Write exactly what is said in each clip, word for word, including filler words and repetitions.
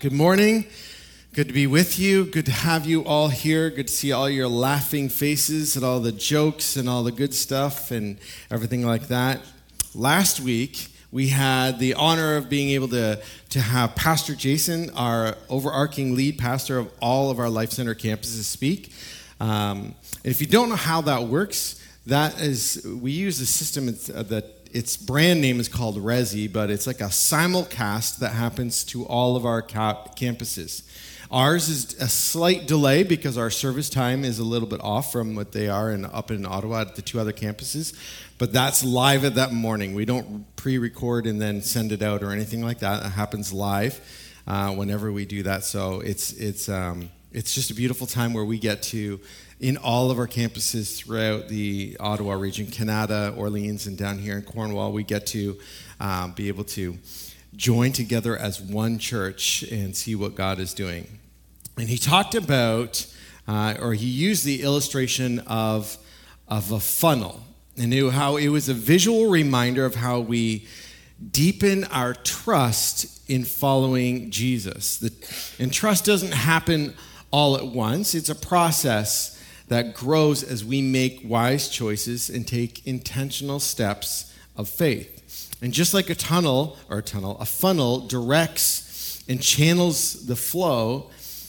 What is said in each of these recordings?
Good morning. Good to be with you. Good to have you all here. Good to see all your laughing faces and all the jokes and all the good stuff and everything like that. Last week, we had the honor of being able to, to have Pastor Jason, our overarching lead pastor of all of our Life Center campuses, speak. Um, and if you don't know how that works, that is, we use a system that its brand name is called Resi, but it's like a simulcast that happens to all of our cap- campuses. Ours is a slight delay because our service time is a little bit off from what they are in, up in Ottawa at the two other campuses, but that's live at that morning. We don't pre-record and then send it out or anything like that. It happens live uh, whenever we do that. So it's it's um, it's just a beautiful time where we get to, in all of our campuses throughout the Ottawa region, Canada, Orleans, and down here in Cornwall, we get to um, be able to join together as one church and see what God is doing. And he talked about, uh, or he used the illustration of, of a funnel, and knew how it was a visual reminder of how we deepen our trust in following Jesus. The, and trust doesn't happen all at once. It's a process that grows as we make wise choices and take intentional steps of faith. And just like a tunnel, or a tunnel, a funnel directs and channels the flow,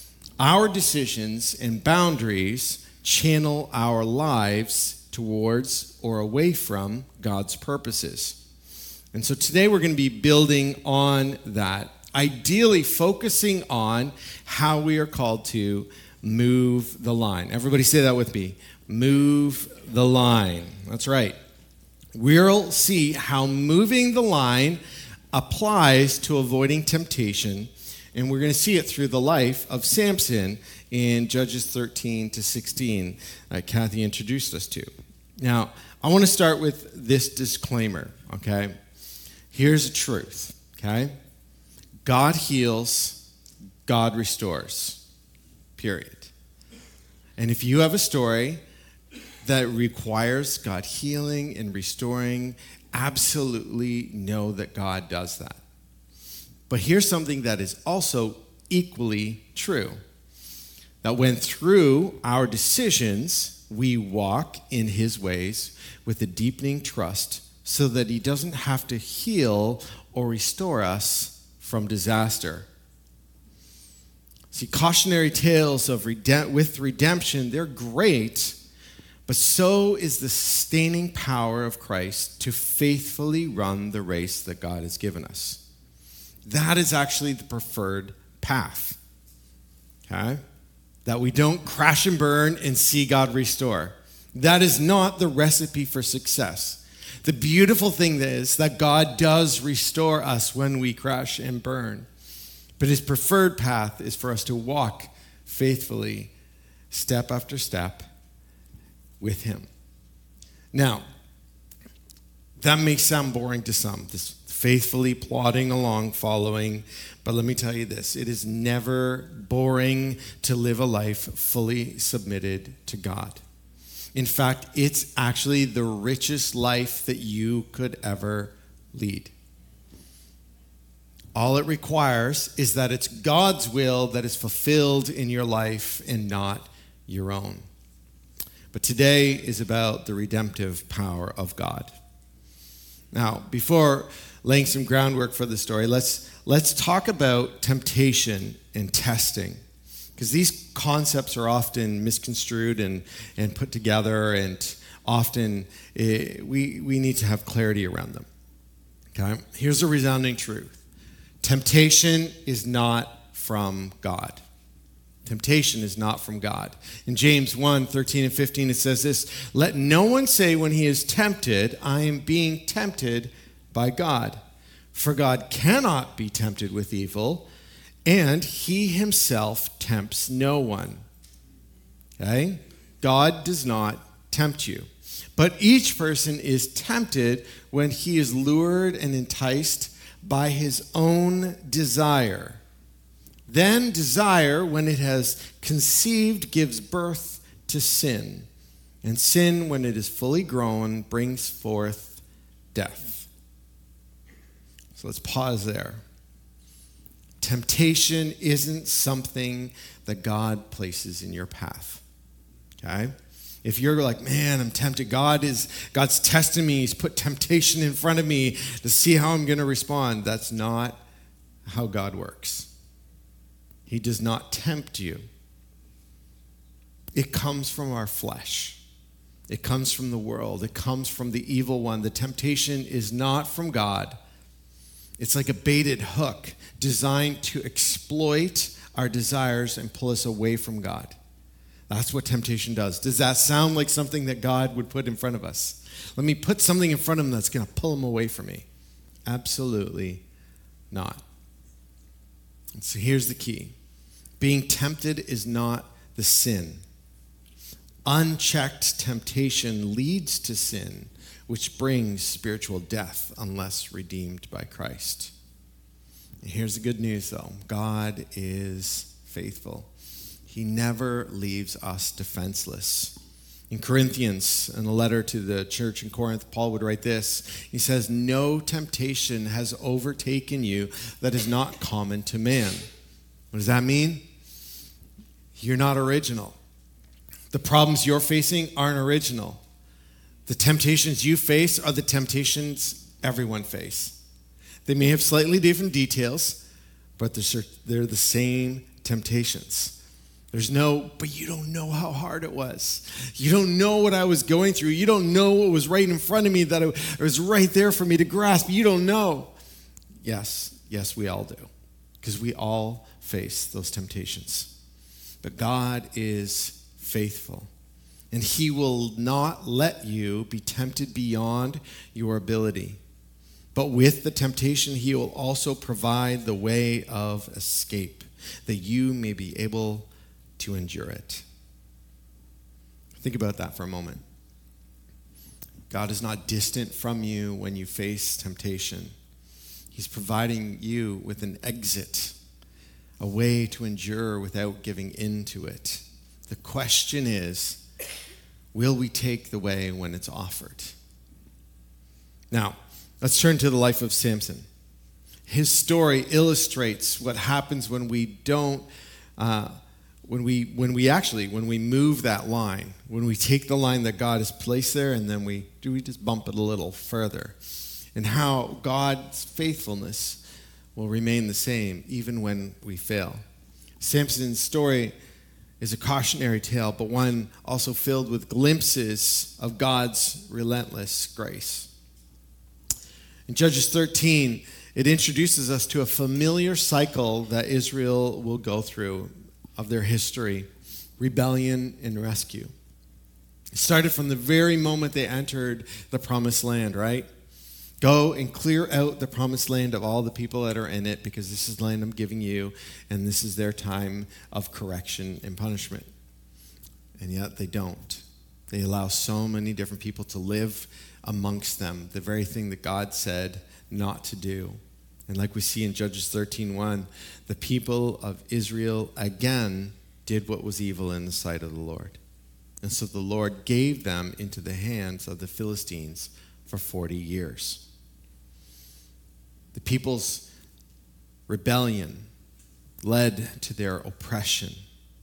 our decisions and boundaries channel our lives towards or away from God's purposes. And so today we're going to be building on that, ideally focusing on how we are called to move the line. Everybody say that with me. Move the line. That's right. We'll see how moving the line applies to avoiding temptation, and we're going to see it through the life of Samson in Judges thirteen to sixteen that Kathy introduced us to. Now, I want to start with this disclaimer, okay? Here's the truth, okay? God heals, God restores, period. And if you have a story that requires God healing and restoring, absolutely know that God does that. But here's something that is also equally true. That when through our decisions, we walk in his ways with a deepening trust so that he doesn't have to heal or restore us from disaster. See, cautionary tales of redemp- with redemption, they're great, but so is the sustaining power of Christ to faithfully run the race that God has given us. That is actually the preferred path, okay? That we don't crash and burn and see God restore. That is not the recipe for success. The beautiful thing is that God does restore us when we crash and burn. But his preferred path is for us to walk faithfully, step after step, with him. Now, that may sound boring to some, this faithfully plodding along, following, but let me tell you this, it is never boring to live a life fully submitted to God. In fact, it's actually the richest life that you could ever lead. All it requires is that it's God's will that is fulfilled in your life and not your own. But today is about the redemptive power of God. Now, before laying some groundwork for the story, let's let's talk about temptation and testing. Because these concepts are often misconstrued and, and put together, and often eh, we, we need to have clarity around them. Okay? Here's a resounding truth. Temptation is not from God. Temptation is not from God. In James one, thirteen and fifteen, it says this, "Let no one say when he is tempted, I am being tempted by God. For God cannot be tempted with evil, and he himself tempts no one." Okay? God does not tempt you. But each person is tempted when he is lured and enticed by his own desire. Then desire, when it has conceived, gives birth to sin. And sin, when it is fully grown, brings forth death. So let's pause there. Temptation isn't something that God places in your path. Okay? If you're like, man, I'm tempted. God is God's testing me. He's put temptation in front of me to see how I'm going to respond. That's not how God works. He does not tempt you. It comes from our flesh. It comes from the world. It comes from the evil one. The temptation is not from God. It's like a baited hook designed to exploit our desires and pull us away from God. That's what temptation does. Does that sound like something that God would put in front of us? Let me put something in front of him that's going to pull him away from me. Absolutely not. And so here's the key. Being tempted is not the sin. Unchecked temptation leads to sin, which brings spiritual death unless redeemed by Christ. And here's the good news, though. God is faithful. He never leaves us defenseless. In Corinthians, in a letter to the church in Corinth, Paul would write this. He says, no temptation has overtaken you that is not common to man. What does that mean? You're not original. The problems you're facing aren't original. The temptations you face are the temptations everyone faces. They may have slightly different details, but they're, they're the same temptations. There's no, but you don't know how hard it was. You don't know what I was going through. You don't know what was right in front of me, that it was right there for me to grasp. You don't know. Yes, yes, we all do, because we all face those temptations. But God is faithful, and he will not let you be tempted beyond your ability. But with the temptation, he will also provide the way of escape, that you may be able to endure it. Think about that for a moment. God is not distant from you when you face temptation. He's providing you with an exit, a way to endure without giving in to it. The question is, will we take the way when it's offered? Now, let's turn to the life of Samson. His story illustrates what happens when we don't uh, When we when we actually, when we move that line, when we take the line that God has placed there and then we, do we just bump it a little further? And how God's faithfulness will remain the same even when we fail. Samson's story is a cautionary tale, but one also filled with glimpses of God's relentless grace. In Judges thirteen, it introduces us to a familiar cycle that Israel will go through of their history: rebellion and rescue. It started from the very moment they entered the promised land, right? Go and clear out the promised land of all the people that are in it, because this is the land I'm giving you, and this is their time of correction and punishment. And yet they don't. They allow so many different people to live amongst them, the very thing that God said not to do. And like we see in Judges thirteen one, the people of Israel again did what was evil in the sight of the Lord. And so the Lord gave them into the hands of the Philistines for forty years. The people's rebellion led to their oppression.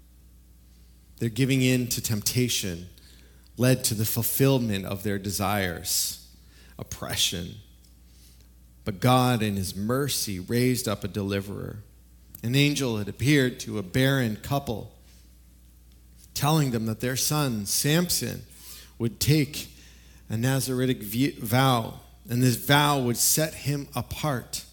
Their giving in to temptation led to the fulfillment of their desires, oppression. But God, in his mercy, raised up a deliverer. An angel had appeared to a barren couple, telling them that their son, Samson, would take a Nazaritic vow, and this vow would set him apart.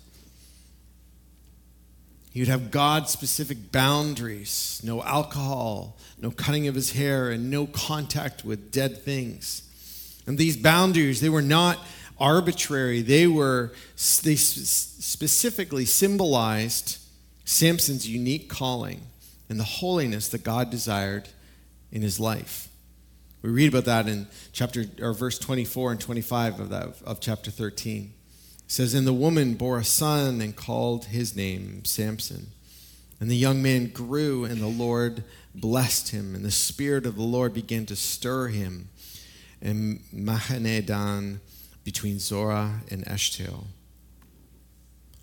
He would have God-specific boundaries: no alcohol, no cutting of his hair, and no contact with dead things. And these boundaries, they were not arbitrary. They were, they specifically symbolized Samson's unique calling and the holiness that God desired in his life. We read about that in chapter or verse twenty-four and twenty-five of that of chapter thirteen. It says, "And the woman bore a son and called his name Samson. And the young man grew, and the Lord blessed him, and the Spirit of the Lord began to stir him in Mahaneh Dan, between Zorah and Eshtaol."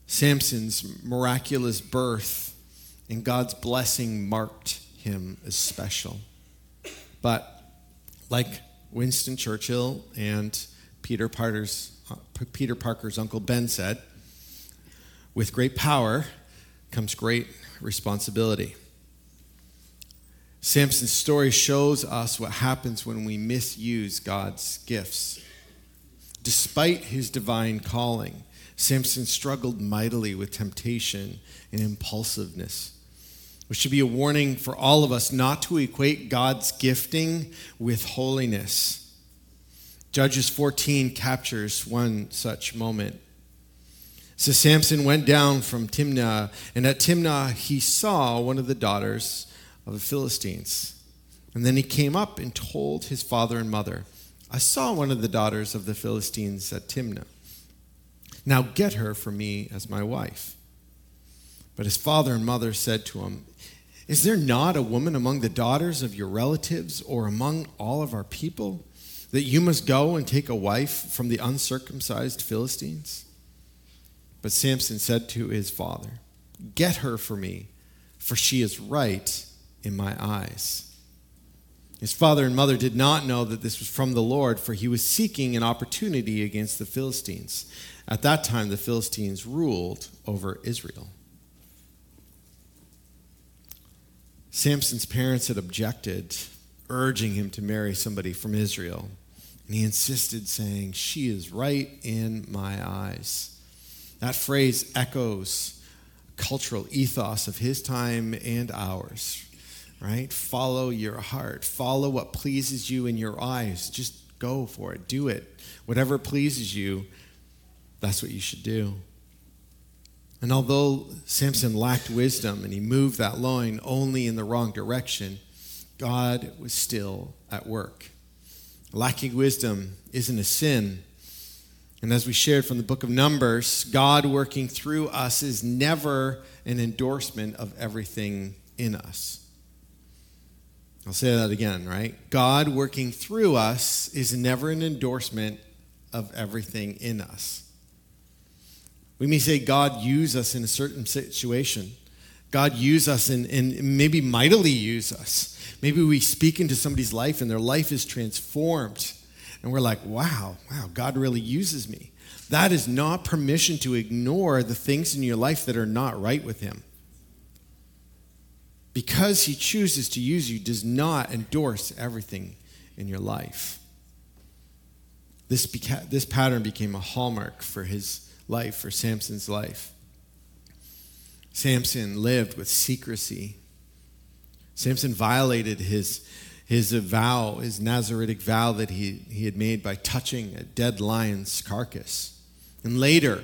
Samson's miraculous birth and God's blessing marked him as special. But like Winston Churchill and Peter Parker's, uh, Peter Parker's Uncle Ben said, with great power comes great responsibility. Samson's story shows us what happens when we misuse God's gifts. Despite his divine calling, Samson struggled mightily with temptation and impulsiveness, which should be a warning for all of us not to equate God's gifting with holiness. Judges fourteen captures one such moment. So Samson went down from Timnah, and at Timnah he saw one of the daughters of the Philistines. And then he came up and told his father and mother, I saw one of the daughters of the Philistines at Timnah. Now get her for me as my wife. But his father and mother said to him, Is there not a woman among the daughters of your relatives or among all of our people that you must go and take a wife from the uncircumcised Philistines? But Samson said to his father, Get her for me, for she is right in my eyes. His father and mother did not know that this was from the Lord, for he was seeking an opportunity against the Philistines. At that time, the Philistines ruled over Israel. Samson's parents had objected, urging him to marry somebody from Israel. And he insisted, saying, She is right in my eyes. That phrase echoes cultural ethos of his time and ours. Right? Follow your heart. Follow what pleases you in your eyes. Just go for it. Do it. Whatever pleases you, that's what you should do. And although Samson lacked wisdom and he moved that loin only in the wrong direction, God was still at work. Lacking wisdom isn't a sin. And as we shared from the book of Numbers, God working through us is never an endorsement of everything in us. I'll say that again, right? God working through us is never an endorsement of everything in us. We may say God use us in a certain situation. God use us and, and maybe mightily use us. Maybe we speak into somebody's life and their life is transformed. And we're like, wow, wow, God really uses me. That is not permission to ignore the things in your life that are not right with him. Because he chooses to use you does not endorse everything in your life. This, beca- this pattern became a hallmark for his life, for Samson's life. Samson lived with secrecy. Samson violated his, his vow, his Nazaritic vow that he, he had made by touching a dead lion's carcass. And later,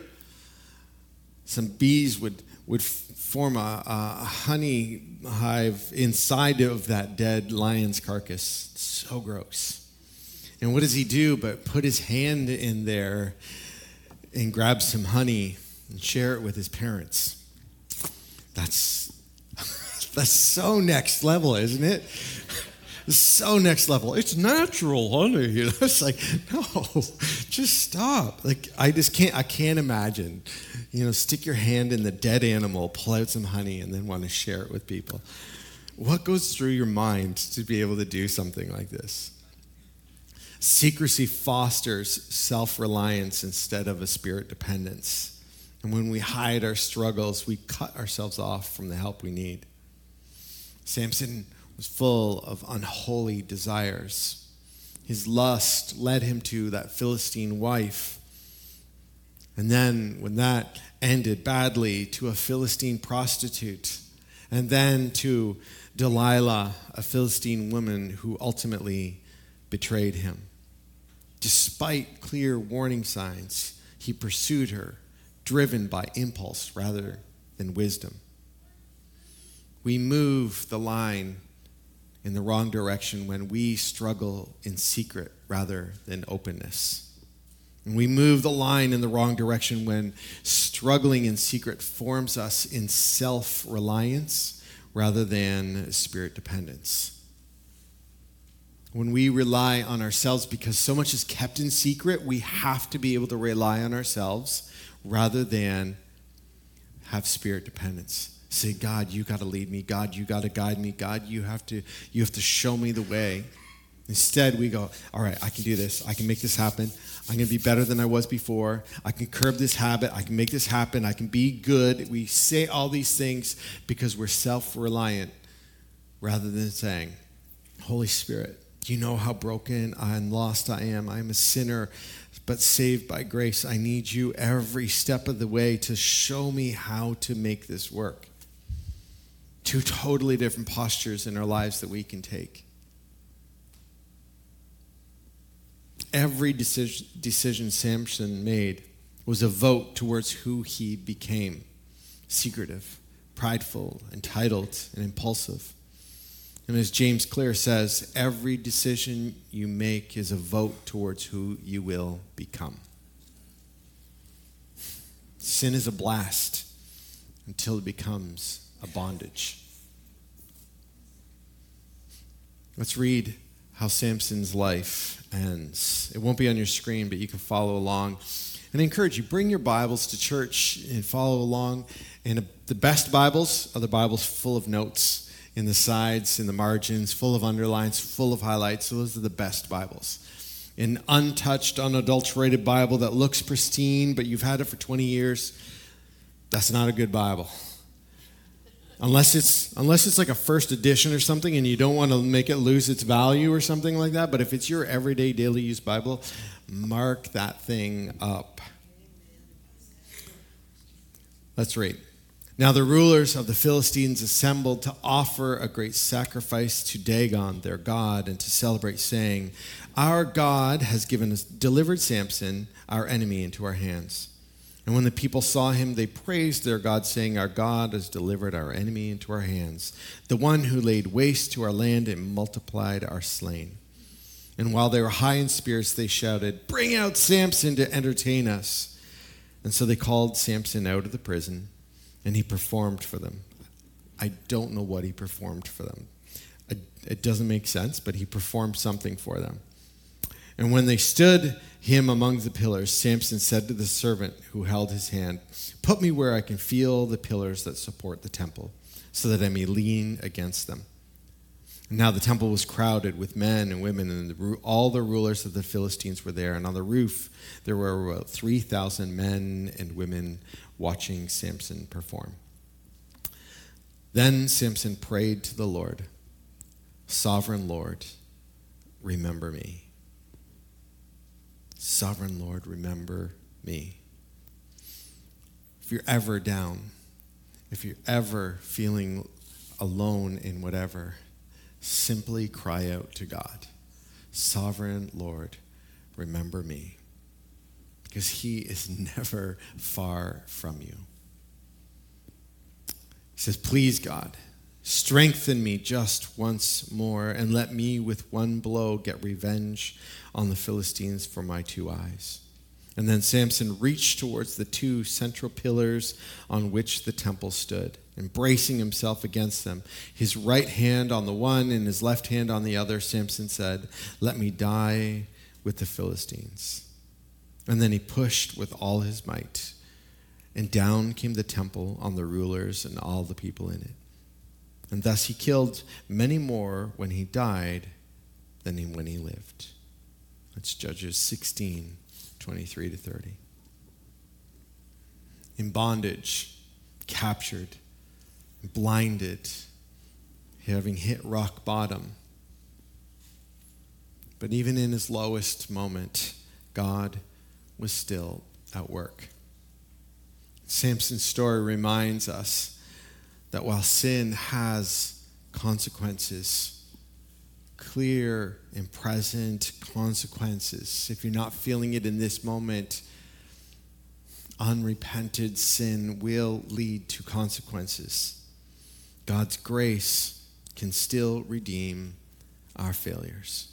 some bees would, would form a, a honey hive inside of that dead lion's carcass. It's so gross. And what does he do but put his hand in there and grab some honey and share it with his parents? That's that's so next level, isn't it? It's so next level. It's natural honey. You know, it's like, no, just stop. Like, I just can't, I can't imagine, you know, stick your hand in the dead animal, pull out some honey, and then want to share it with people. What goes through your mind to be able to do something like this? Secrecy fosters self-reliance instead of a spirit dependence. And when we hide our struggles, we cut ourselves off from the help we need. Samson was full of unholy desires. His lust led him to that Philistine wife. And then, when that ended badly, to a Philistine prostitute. And then to Delilah, a Philistine woman who ultimately betrayed him. Despite clear warning signs, he pursued her, driven by impulse rather than wisdom. We move the line in the wrong direction when we struggle in secret rather than openness. And we move the line in the wrong direction when struggling in secret forms us in self-reliance rather than spirit dependence. When we rely on ourselves because so much is kept in secret, we have to be able to rely on ourselves rather than have spirit dependence. Say, God, you got to lead me. God, you got to guide me. God, you have to you have to show me the way. Instead, we go, all right, I can do this. I can make this happen. I'm going to be better than I was before. I can curb this habit. I can make this happen. I can be good. We say all these things because we're self-reliant rather than saying, Holy Spirit, you know how broken and lost I am. I am a sinner, but saved by grace. I need you every step of the way to show me how to make this work. Two totally different postures in our lives that we can take. Every decision, decision Samson made was a vote towards who he became. Secretive, prideful, entitled, and impulsive. And as James Clear says, every decision you make is a vote towards who you will become. Sin is a blast until it becomes a bondage. Let's read how Samson's life ends. It won't be on your screen, but you can follow along. And I encourage you, bring your Bibles to church and follow along. And the best Bibles are the Bibles full of notes in the sides, in the margins, full of underlines, full of highlights. So those are the best Bibles. An untouched, unadulterated Bible that looks pristine, but you've had it for twenty years, that's not a good Bible. Unless it's unless it's like a first edition or something and you don't want to make it lose its value or something like that. But if it's your everyday daily use Bible, mark that thing up. Let's read. Now the rulers of the Philistines assembled to offer a great sacrifice to Dagon, their god, and to celebrate, saying, Our God has given us, delivered Samson, our enemy, into our hands. And when the people saw him, they praised their God, saying, Our God has delivered our enemy into our hands, the one who laid waste to our land and multiplied our slain. And while they were high in spirits, they shouted, Bring out Samson to entertain us. And so they called Samson out of the prison, and he performed for them. I don't know what he performed for them. It doesn't make sense, but he performed something for them. And when they stood him among the pillars, Samson said to the servant who held his hand, Put me where I can feel the pillars that support the temple, so that I may lean against them. And now the temple was crowded with men and women, and the, all the rulers of the Philistines were there. And on the roof there were about three thousand men and women watching Samson perform. Then Samson prayed to the Lord, Sovereign Lord, remember me. Sovereign Lord, remember me. If you're ever down, if you're ever feeling alone in whatever, simply cry out to God. Sovereign Lord, remember me. Because he is never far from you. He says, Please, God, strengthen me just once more, and let me with one blow get revenge on the Philistines for my two eyes. And then Samson reached towards the two central pillars on which the temple stood, embracing himself against them, his right hand on the one and his left hand on the other. Samson said, Let me die with the Philistines. And then he pushed with all his might, and down came the temple on the rulers and all the people in it. And thus he killed many more when he died than when he lived. That's Judges sixteen, twenty-three to thirty. In bondage, captured, blinded, having hit rock bottom. But even in his lowest moment, God was still at work. Samson's story reminds us that while sin has consequences, clear and present consequences, if you're not feeling it in this moment, unrepented sin will lead to consequences. God's grace can still redeem our failures.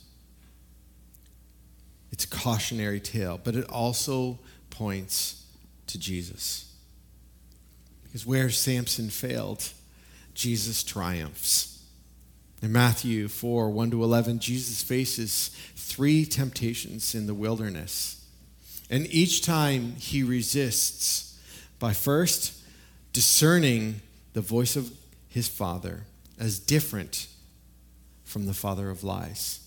It's a cautionary tale, but it also points to Jesus. Because where Samson failed, Jesus triumphs. In Matthew four, one to eleven, Jesus faces three temptations in the wilderness. And each time he resists by first discerning the voice of his father as different from the father of lies.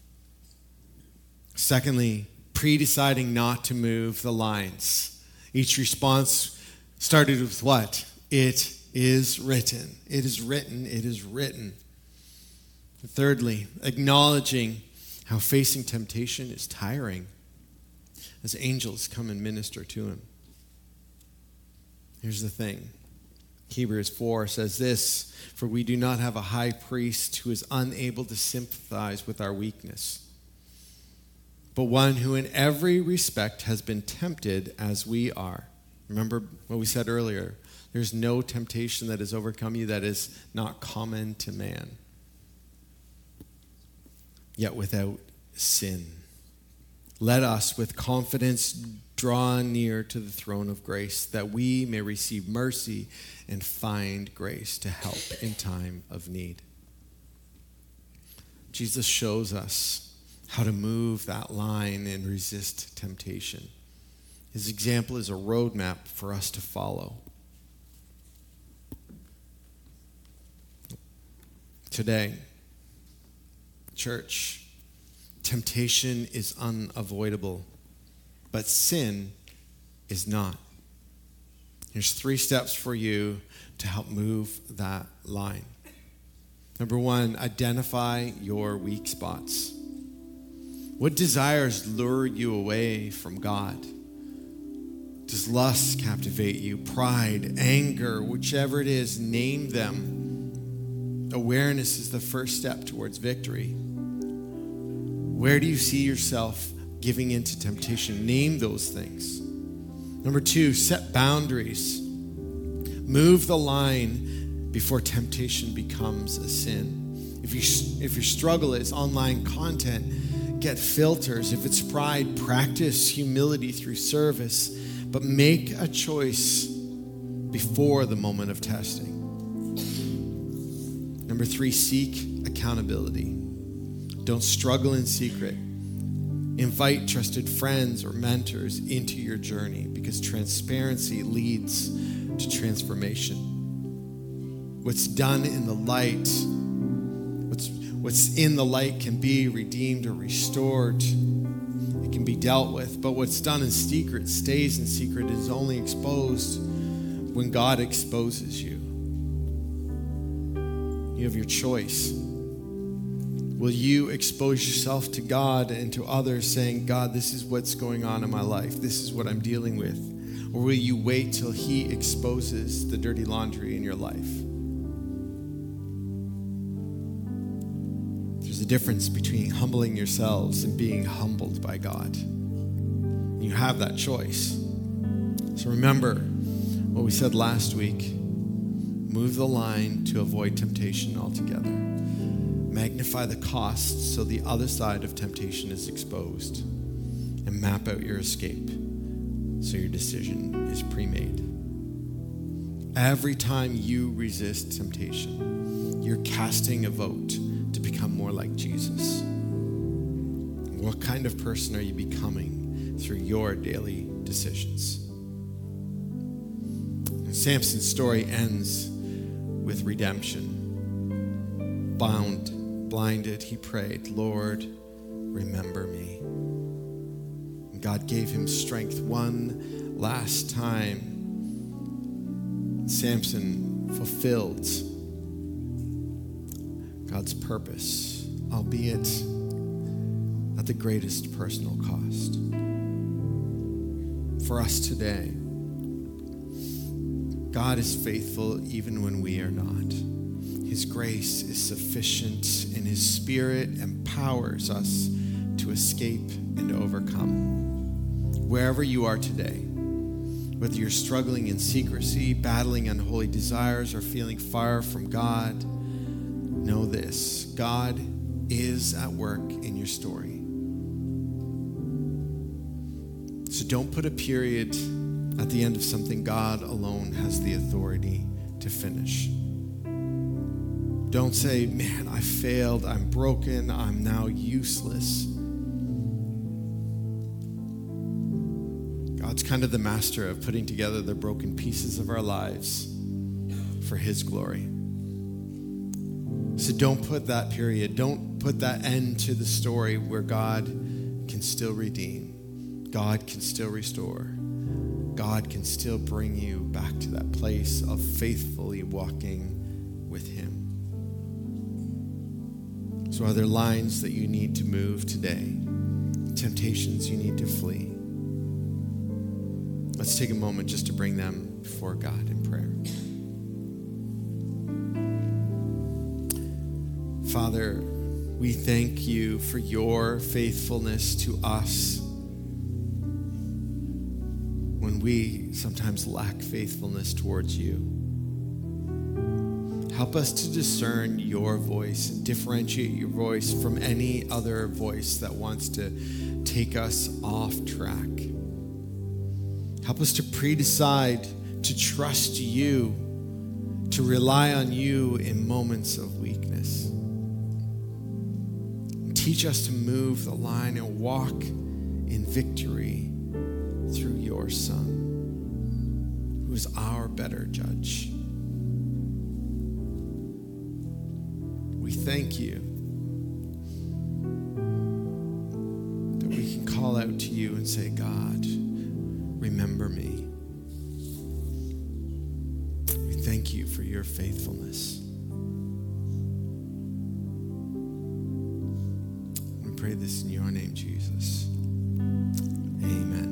Secondly, pre-deciding not to move the lines. Each response started with what? It is written. It is written. It is written. And thirdly, acknowledging how facing temptation is tiring as angels come and minister to him. Here's the thing. Hebrews four says this, for we do not have a high priest who is unable to sympathize with our weakness, but one who in every respect has been tempted as we are. Remember what we said earlier. There's no temptation that has overcome you that is not common to man, yet without sin. Let us with confidence draw near to the throne of grace, that we may receive mercy and find grace to help in time of need. Jesus shows us how to move that line and resist temptation. His example is a roadmap for us to follow. Today, church, temptation is unavoidable, but sin is not. Here's three steps for you to help move that line. Number one, identify your weak spots. What desires lure you away from God? Does lust captivate you? Pride, anger, whichever it is, name them. Awareness is the first step towards victory. Where do you see yourself giving into temptation? Name those things. Number two, set boundaries. Move the line before temptation becomes a sin. If you if your struggle is online content, get filters. If it's pride, practice humility through service, but make a choice before the moment of testing. Number three, seek accountability. Don't struggle in secret. Invite trusted friends or mentors into your journey, because transparency leads to transformation. What's done in the light, what's, what's in the light can be redeemed or restored. It can be dealt with, but what's done in secret stays in secret. It is only exposed when God exposes you. You have your choice. Will you expose yourself to God and to others, saying, God, this is what's going on in my life. This is what I'm dealing with. Or will you wait till he exposes the dirty laundry in your life? There's a difference between humbling yourselves and being humbled by God. You have that choice. So remember what we said last week. Move the line to avoid temptation altogether. Magnify the costs so the other side of temptation is exposed. And map out your escape so your decision is pre-made. Every time you resist temptation, you're casting a vote to become more like Jesus. What kind of person are you becoming through your daily decisions? Samson's story ends with redemption. Bound, blinded, he prayed, Lord, remember me. And God gave him strength one last time. Samson fulfilled God's purpose, albeit at the greatest personal cost. For us today, God is faithful even when we are not. His grace is sufficient, and his Spirit empowers us to escape and overcome. Wherever you are today, whether you're struggling in secrecy, battling unholy desires, or feeling far from God, know this: God is at work in your story. So don't put a period at the end of something God alone has the authority to finish. Don't say, man, I failed, I'm broken, I'm now useless. God's kind of the master of putting together the broken pieces of our lives for his glory. So don't put that period, don't put that end to the story where God can still redeem, God can still restore, God can still bring you back to that place of faithfully walking with him. So are there lines that you need to move today? Temptations you need to flee? Let's take a moment just to bring them before God in prayer. Father, we thank you for your faithfulness to us when we sometimes lack faithfulness towards you. Help us to discern your voice and differentiate your voice from any other voice that wants to take us off track. Help us to pre-decide to trust you, to rely on you in moments of weakness. Teach us to move the line and walk in victory through your Son, who is our better judge. We thank you that we can call out to you and say, God, remember me. We thank you for your faithfulness. We pray this in your name, Jesus. Amen.